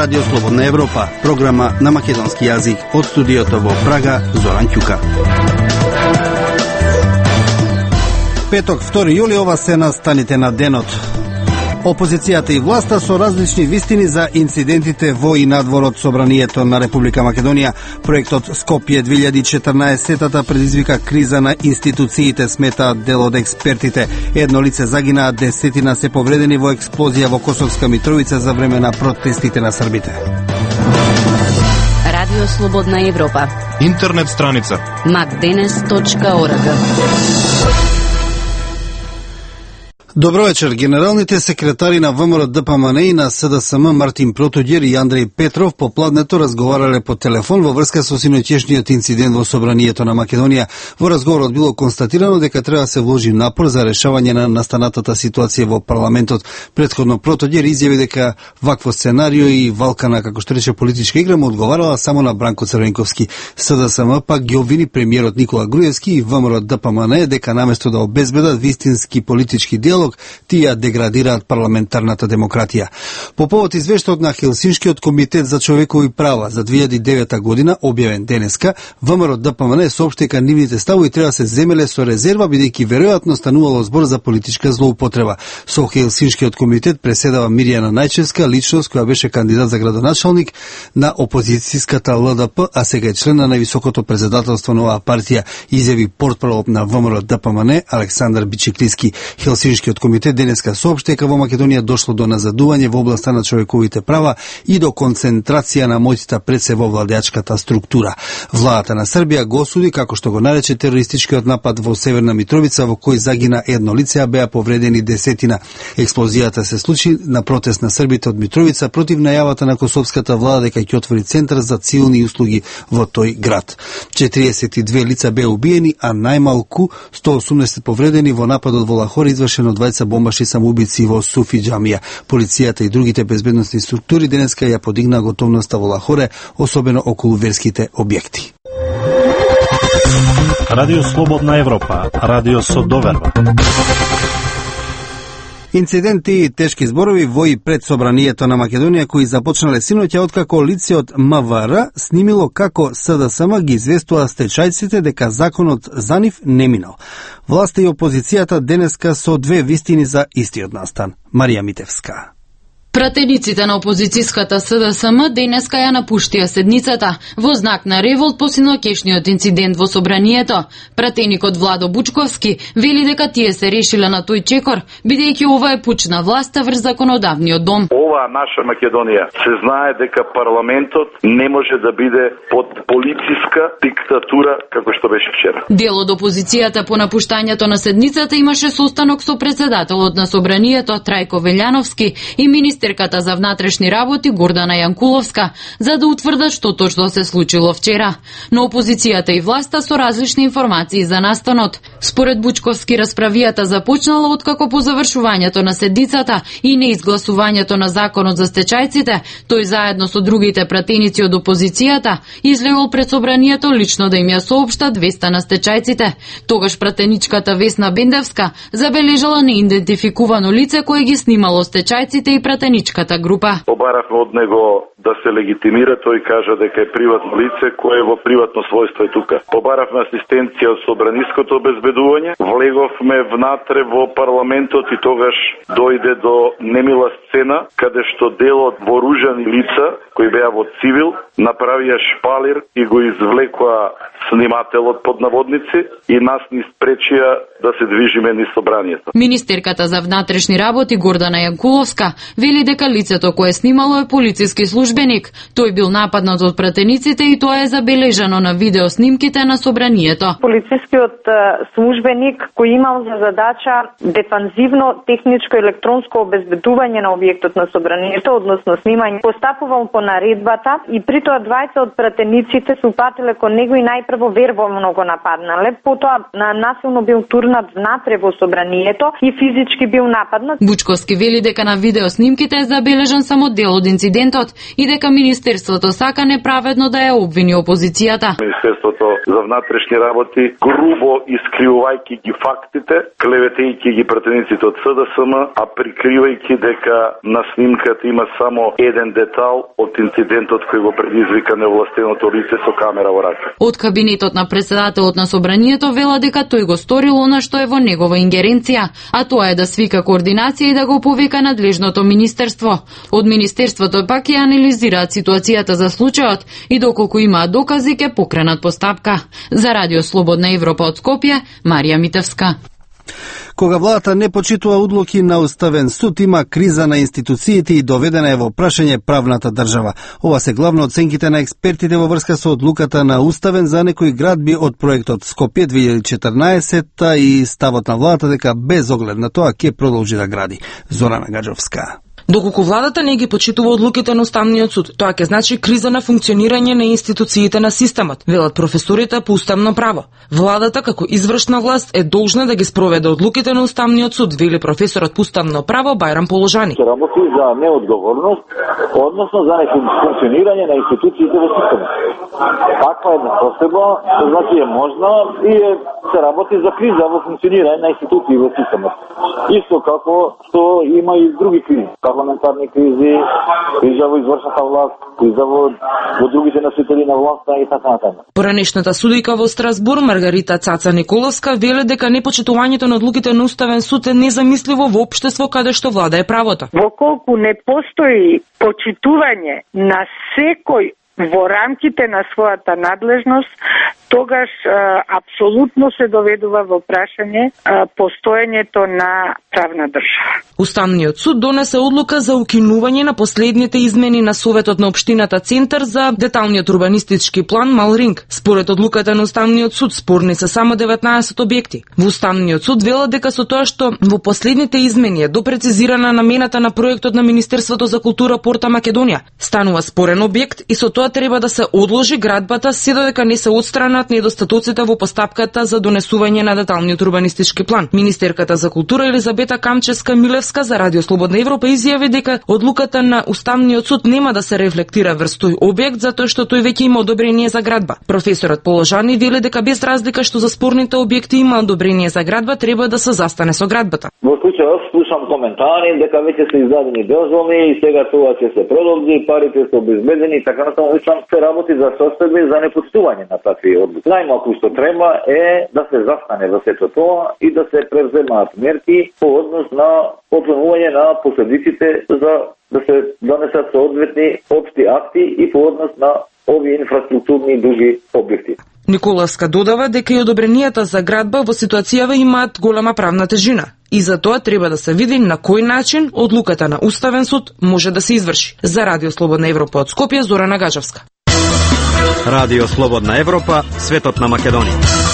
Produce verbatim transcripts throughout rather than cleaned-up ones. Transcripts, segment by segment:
Радио Слободна Европа, програма на македонски јазик од студиото во Прага, Зоран Ќука. Петок, втори јули, ова се настаните на денот. Опозицијата и власта со различни вистини за инцидентите во и надвор од Собранието на Република Македонија. Проектот Скопје две илјади и четрнаесетта предизвика криза на институциите, сметаат дел од експертите. Едно лице загина, десетина се повредени во експлозија во Косовска Митровица за време на протестите на србите. Радио Слободна Европа. Интернет страница макденес точка орг. Добро вечер. Генералните секретари на ВМРО Д П М Н и на С Д С М Мартин Протоѓер и Андреј Петров попладнето разговарале по телефон во врска со синоќешниот инцидент во Собранието на Македонија. Во разговорот било констатирано дека треба да се вложи напор за решавање на настанатата ситуација во парламентот. Претходно Протоѓер изјави дека вакво сценарио и валкана, како што рече, политичка игра му одговарала само на Бранко Црвенковски. С Д С М пак ги обвини премиерот Никола Груевски и ВМРО Д П М Н дека наместо да обезбедат вистински политички диалог, тие деградираат парламентарната демократија. По повод извештајот на Хелсиншкиот комитет за човекови права за две илјади и девета година, објавен денеска, ВМРО Д П М Н соопшти дека нивните ставови треба да се земеле со резерва, бидејќи веројатно станувало збор за политичка злоупотреба. Со Хелсиншкиот комитет преседава Мирјана Најчевска, личност која беше кандидат за градоначалник на опозицијската Л Д П, а сега е член на највисокото председателство на оваа партија, изјави портпарол на ВМРО Д П М Н Александар Бичиклиски. Хелсиншкиот комитет денеска соопшти дека во Македонија дошло до назадување во областа на човековите права и до концентрација на моќта пред се во владеачката структура. Владата на Србија го осуди, како што го нарече, терористичкиот напад во Северна Митровица, во кој загина едно лице, а беа повредени десетина. Експлозијата се случи на протест на србите од Митровица против најавата на косовската влада дека ќе отвори центар за цивилни услуги во тој град. четириесет и две лица беа убиени, а најмалку сто и осумдесет повредени во нападот во Лахора, извршен од двајца бомбаши самоубици во Суфи џамија. Полицијата и другите безбедносни структури денеска ја подигна готовноста во Лахоре, особено околу верските објекти. Радио Слободна Европа, радио со доверба. Инциденти и тешки зборови во и пред Собранието на Македонија кои започнале синоќа откако лице од М В Р снимило како С Д С М ги известува стечајците дека законот за нив не минал. Власта и опозицијата денеска со две вистини за истиот настан. Марија Митевска. Пратениците на опозицијската С Д С М денеска ја напуштија седницата во знак на револт по синоќешниот инцидент во Собранието. Пратеникот Владо Бучковски вели дека тие се решиле на тој чекор, бидејќи ова е пуч на власта врз законодавниот дом. Ова наша Македонија се знае дека парламентот не може да биде под полициска диктатура како што беше вчера. Дел од опозицијата по напуштањето на седницата имаше состанок со председателот на Собранието Трајко Велјановски и министерката за внатрешни работи Гордана Јанкуловска за да утврдат што точно се случило вчера. Но опозицијата и власта со различни информации за настанот. Според Бучковски расправијата започнала откако по завршувањето на седницата и неизгласувањето на законот за стечајците, тој заедно со другите пратеници од опозицијата излегол пред Собранието лично да им ја соопшта двеста на стечајците. Тогаш пратеничката Весна Бендевска забележала неидентификувано лице кое ги снимало стечајците и пратеничката група. Побаравме од него да се легитимира, тој кажа дека е приватно лице кое во приватно својство е тука. Побаравме асистенција од собраниското обезбедување, влеговме внатре во парламентот и тогаш дојде до немила сцена каде што дел од вооружени лица кои беа во цивил направија шпалир и го извлекоа снимателот под наводници и нас ни спречија да се движиме низ собранието. Министерката за внатрешни работи Гордана Јанкуловска вели дека лицето кое снимало е полициски службеник. Тој бил нападнат од пратениците и тоа е забележано на видеоснимките на собранието. Полицискиот службеник кој имал за задача дефанзивно техничко електронско обезбедување на објектот на собранието, односно снимање, постапувал по наредбата и при тоа двајца од пратениците се упатиле кон него и најпрво вербално го нападнале, потоа на насилно бил турнат внатре во собранието и физички бил нападнат. Бучковски вели дека на видеоснимките е забележан само дел од инцидентот и и дека министерството сака неправедно да ја обвини опозицијата. Министерството за внатрешни работи, грубо искривувајќи ги фактите, клеветејќи ги пратениците од СДСМ, а прикривајќи дека на снимката има само еден детал од инцидентот кој го предизвика невластеното лице со камера во рака. Од кабинетот на председателот на собранието вела дека тој го сторил она што е во негова ингеренција, а тоа е да свика координација и да го повика надлежното министерство. Од министерството пак ја анализираат ситуацијата за случајот и доколку имаат докази ќе покренат постапка. За Радио Слободна Европа од Скопје, Марија Митевска. Кога владата не почитува одлуки на Уставен суд, има криза на институциите и доведена е во прашање правната држава. Ова се главно оценките на експертите во врска со одлуката на Уставен за некои градби од проектот Скопје две илјади и четрнаесетта и ставот на владата дека без оглед на тоа ќе продолжи да гради. Зорана Гаджовска. Доколку владата не ги почитува одлуките на Уставниот суд, тоа ќе значи криза на функционирање на институциите на системот, велат професорите по уставно право. Владата како извршна власт е должна да ги спроведе одлуките на Уставниот суд, вели професорот по уставно право Бајрам Положани. Се работи за неодговорност, односно за нефункционирање на институциите во системот. Таква една посеба, значи е можна и е, се работи за криза во функционирање на институции во системот. Исто како што има и други кризи. Парламентарни кризи, криза во извршната власт, криза во, во другите носители на власта и така натаму. Поранешната судика во Страсбур Маргарита Цаца Николовска веле дека непочитувањето на одлуките на Уставен суд е незамисливо во општество каде што влада е правото. Во колку не постои почитување на секој во рамките на својата надлежност, тогаш е, апсолутно се доведува во прашање е, постоењето на правна држава. Уставниот суд донесе одлука за укинување на последните измени на Советот на општината Центар за деталниот урбанистички план Малринг. Според одлуката на Уставниот суд спорни се само деветнаесет објекти. Во Уставниот суд вела дека со тоа што во последните измени е допрецизирана намената на проектот на Министерството за култура Порта Македонија, станува спорен објект и со тоа треба да се одложи градбата се додека не се отстранат недостатоците во постапката за донесување на деталниот урбанистички план. Министерката за култура Елизабета Камчевска Милевска за Радио Слободна Европа изјави дека одлуката на Уставниот суд нема да се рефлектира врз тој објект затоа што тој веќе има одобрение за градба. Професорот Положани вели дека без разлика што за спорните објекти има одобрение за градба, треба да се застане со градбата. Во случајот слушам коментари дека веќе се издадени дозволи и сега тоа ќе се продолжи, парите се обезбедени и така натаму. Се работи за состојба и за непочитување на такви одлуки. Најмалку што треба е да се застане во сето тоа и да се превземаат мерки по однос на оценување на последиците за да се донесат соодветни општи акти и по однос на овие инфраструктурни и други објекти. Николовска додава дека и одобренијата за градба во ситуацијава имаат голема правна тежина и за тоа треба да се види на кој начин одлуката на Уставен суд може да се изврши. За Радио Слободна Европа од Скопје, Зорана Гаджевска. Радио Слободна Европа, светот на Македонија.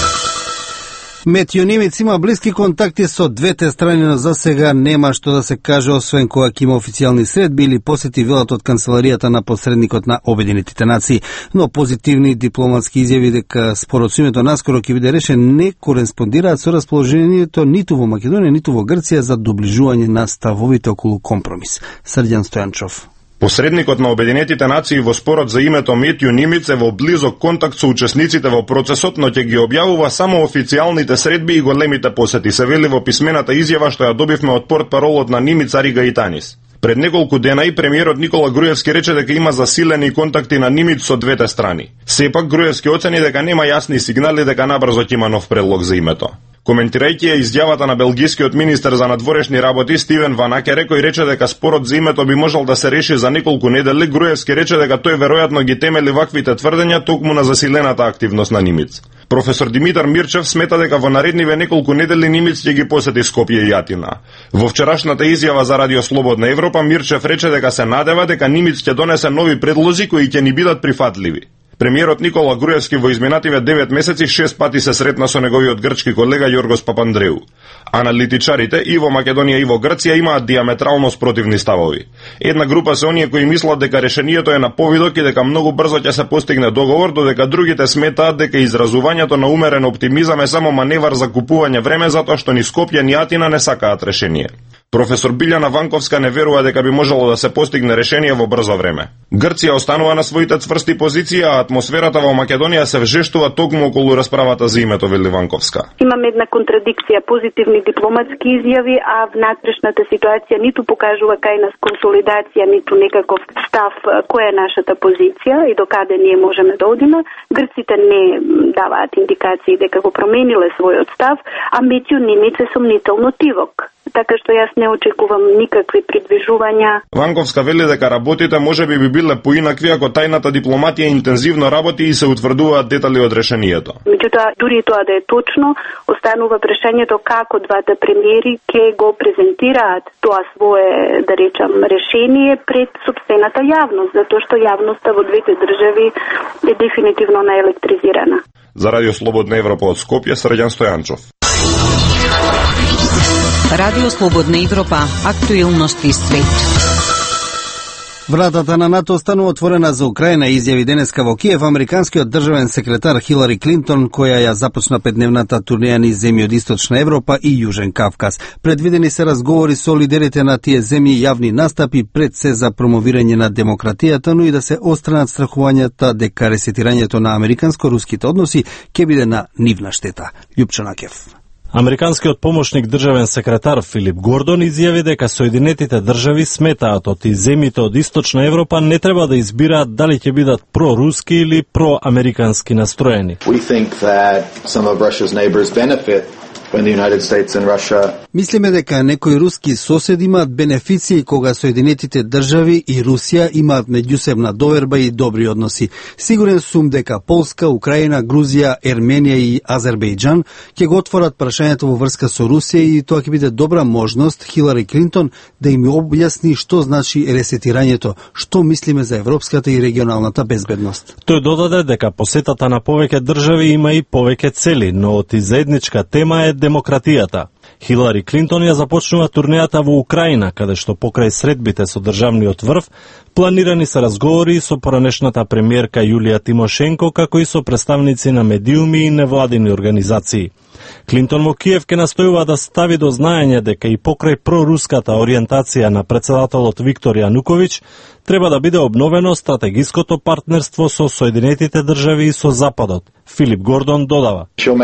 Метјо Немец има блиски контакти со двете страни, но за сега нема што да се каже освен кога ќе има официјални средби или посети, велат од канцеларијата на посредникот на Обединетите нации. Но позитивни дипломатски изјави дека спорот со името наскоро ќе биде решен не кореспондираат со расположението ниту во Македонија, ниту во Грција за доближување на ставовите околу компромис. Срđan Стојанчов. Посредникот на Обединетите нации во спорот за името Метју Нимиц е во близок контакт со учесниците во процесот, но ќе ги објавува само официјалните средби и големите посети, се вели во писмената изјава што ја добивме од портпаролот на Нимиц Ари Гаитанис. Пред неколку дена и премиерот Никола Груевски рече дека има засилени контакти на Нимиц со двете страни. Сепак Груевски оцени дека нема јасни сигнали дека набрзо ќе има нов предлог за името. Коментирајќи ја изјавата на белгискиот министер за надворешни работи Стивен Ван Аке, кој рече дека спорот за името би можел да се реши за неколку недели, Груевски рече дека тој веројатно ги темели ваквите тврдења токму на засилената активност на Нимиц. Професор Димитар Мирчев смета дека во наредниве неколку недели Нимиц ќе ги посети Скопје и Јатина. Во вчерашната изјава за Радио Слободна Европа Мирчев рече дека се надева дека Нимиц ќе донесе нови предлози кои ќе ни бидат прифатливи. Премиерот Никола Груевски во изминативе девет месеци шест пати се сретна со неговиот грчки колега Јоргос Папандреу. Аналитичарите и во Македонија и во Грција имаат диаметрално спротивни ставови. Една група се оние кои мислат дека решението е на повидок и дека многу брзо ќе се постигне договор, додека другите сметаат дека изразувањето на умерен оптимизам е само маневар за купување време затоа што ни Скопје ни Атина не сакаат решение. Професор Билјана Ванковска не верува дека би можело да се постигне решение во брзо време. Грција останува на своите цврсти позиции, а атмосферата во Македонија се вжештува токму околу расправата за името, вели Ванковска. Имаме една контрадикција, позитивни дипломатски изјави, а внатрешната ситуација ниту покажува кај нас консолидација, ниту некаков став која е нашата позиција и докаде ние можеме да одиме. Грците не даваат индикации дека го промениле својот став, а меѓу ними се сомнително тивок. Така што јас не очекувам никакви придвижувања. Ванковска вели дека работите можеби би биле поинакви ако тајната дипломатија интензивно работи и се утврдуваат детали од решението. Меѓутоа, дури тоа да е точно, останува прашањето како двата премиери ќе го презентираат тоа свое, да речам, решение пред сопствената јавност, затоа што јавноста во двете држави е дефинитивно наелектризирана. За Радио Слободна Европа од Скопје, Срđan Стојанчов. Радио Слободна Европа, актуелности свет. Вратата на НАТО останува отворена за Украина, изјави денеска во Киев американскиот државен секретар Хилари Клинтон, која ја започна петдневната турнеја низ земји од Источна Европа и Јужен Кавказ. Предвидени се разговори со лидерите на тие земји, јавни настапи пред се за промовирање на демократијата, но и да се остранат страхувањата дека ресетирањето на американско-руските односи ќе биде на нивна штета. Љупчо Накев. Американскиот помошник државен секретар Филип Гордон изјави дека Соединетите држави сметаат од и земјите од Источна Европа не треба да избираат дали ќе бидат проруски или проамерикански настроени. We think that some of Russia's neighbors benefit when the United States and Russia. Мислиме дека некои руски соседи имаат бенефиции кога Соединетите држави и Русија имаат меѓусебна доверба и добри односи. Сигурен сум дека Полска, Украина, Грузија, Ерменија и Азербејџан ќе го отворат прашањето во врска со Русија и тоа ќе биде добра можност Хилари Клинтон да им објасни што значи ресетирањето, што мислиме за европската и регионалната безбедност. Тој додаде дека посетата на повеќе држави има и повеќе цели, но од и заедничка тема е демократијата. Хилари Клинтон ја започнува турнејата во Украина, каде што покрај средбите со државниот врв, планирани се разговори со поранешната премиерка Јулија Тимошенко, како и со представници на медиуми и невладини организации. Клинтон во Киев ке настојува да стави до знаење дека и покрај проруската ориентација на председателот Виктор Јануковиќ, треба да биде обновено стратегиското партнерство со Соединетите држави и со Западот. Филип Гордон додава.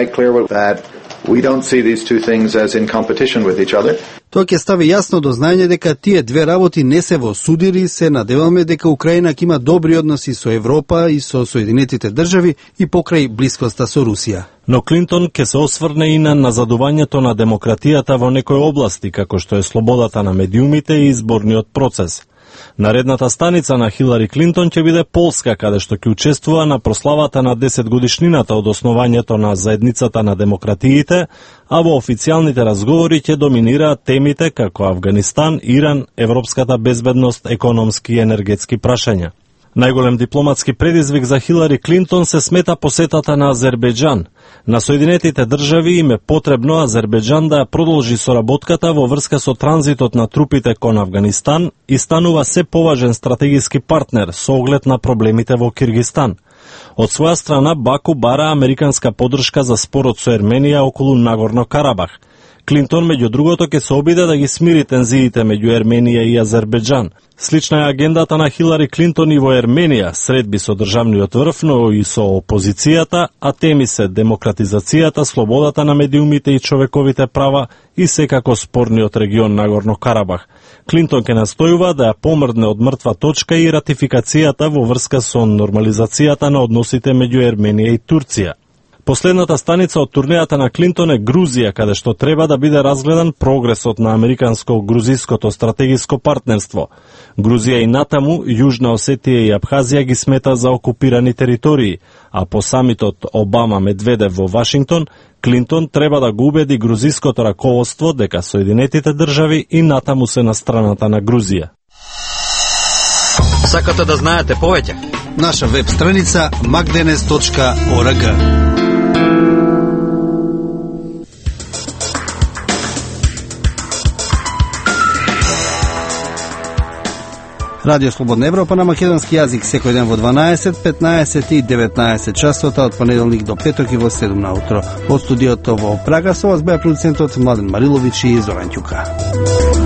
We don't see these two things as in competition with each other. Тоа ќе стави јасно до знаење дека тие две работи не се во судири, се надеваме дека Украина ќе има добри односи со Европа и со Соединетите држави и покрај блискоста со Русија. Но Клинтон ќе се осврне и на назадувањето на демократијата во некои области, како што е слободата на медиумите и изборниот процес. Наредната станица на Хилари Клинтон ќе биде Полска, каде што ќе учествува на прославата на десет годишнината од основањето на заедницата на демократиите, а во официјалните разговори ќе доминираат темите како Авганистан, Иран, европската безбедност, економски и енергетски прашања. Најголем дипломатски предизвик за Хилари Клинтон се смета посетата на Азербејџан. На Соединетите држави им е потребно Азербејџан да ја продолжи соработката во врска со транзитот на трупите кон Авганистан и станува се поважен стратегиски партнер со оглед на проблемите во Киргистан. Од своја страна Баку бара американска поддршка за спорот со Ерменија околу Нагорно Карабах. Клинтон, меѓу другото, ќе се обиде да ги смири тензиите меѓу Ерменија и Азербејџан. Слична е агендата на Хилари Клинтон и во Ерменија, средби со државниот врв, но и со опозицијата, а теми се демократизацијата, слободата на медиумите и човековите права и секако спорниот регион Нагорно Карабах. Клинтон ќе настојува да ја помрдне од мртва точка и ратификацијата во врска со нормализацијата на односите меѓу Ерменија и Турција. Последната станица од турнејата на Клинтон е Грузија, каде што треба да биде разгледан прогресот на американско-грузиското стратегиско партнерство. Грузија и натаму, Јужна Осетија и Абхазија ги смета за окупирани територии, а по самитот Обама-Медведев во Вашингтон, Клинтон треба да го убеди грузиското раководство дека Соединетите држави и натаму се на страната на Грузија. Сакате да знаете повеќе? Наша веб страница макденес точка орг. Радио Слободна Европа на македонски јазик секој ден во дванаесет, петнаесет и деветнаесет часота од понеделник до петок и во седум наутро. Од студиото во Прага со вас беа продуцентот Младен Мариловиќ и Зоран Ќука.